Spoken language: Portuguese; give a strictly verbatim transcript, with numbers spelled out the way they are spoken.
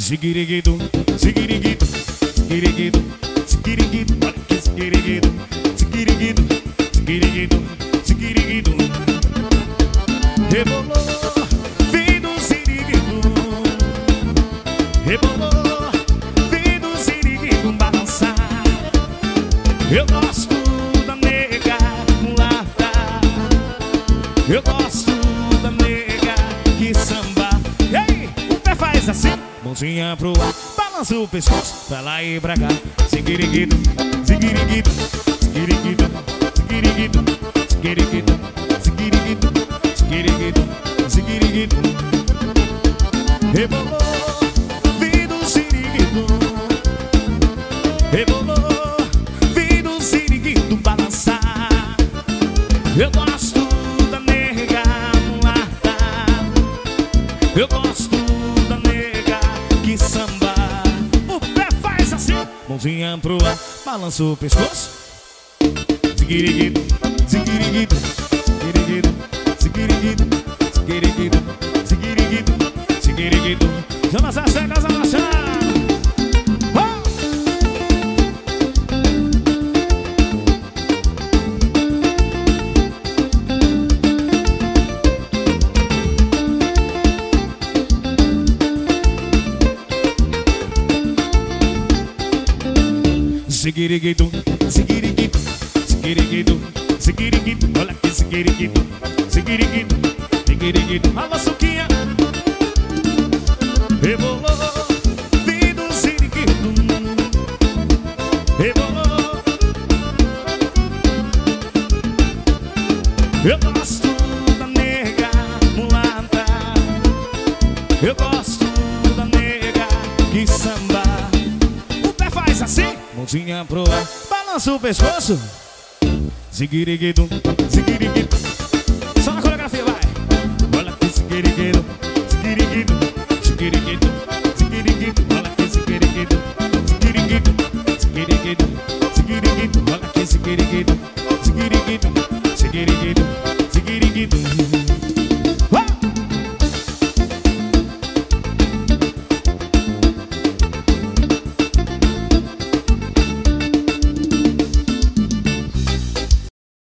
Ziguiriguido, ziguiriguido, ziguiriguido, ziguiriguido, olha que ziguiriguido, ziguiriguido, ziguiriguido, ziguiriguido. Rebolou, vem do ziguiriguido. Rebolou, vem do ziguiriguido balançar. Eu gosto da nega mulata. Eu gosto da nega que samba. E aí, o pé faz assim, mãozinha pro ar, balança o pescoço pra lá e pra cá. Ziguiriguido, ziguiriguido, ziguiriguido, ziguiriguido, ziguiriguido, ziguiriguido, ziguiriguido, ziguiriguido. Rebolou, vem do ziguiriguido. Rebolou, vem do ziguiriguido balançar. Eu gosto da nega mulata. Eu gosto da nega que samba. O pé faz assim, mãozinha pro ar, balança o pescoço. Ziguiriguido, ziguiriguido, ziguiriguido, ziguiriguido, ziguiriguido, ziguiriguido, ziguiriguido. Chama essa cega, essa marcha. Ziguiriguido, ziguiriguido, ziguiriguido, ziguiriguido, olha que ziguiriguido, ziguiriguido, ziguiriguido. Alô, Suquinha. Rebolou, vem do ziguiriguido. Rebolou. Eu gosto da nega mulata. Eu gosto da nega que samba. O pé faz assim, mãozinha pro ar, balança o pescoço. Ziguiriguido, ziguiriguido. Só na coreografia, vai. Olha que ziguiriguido.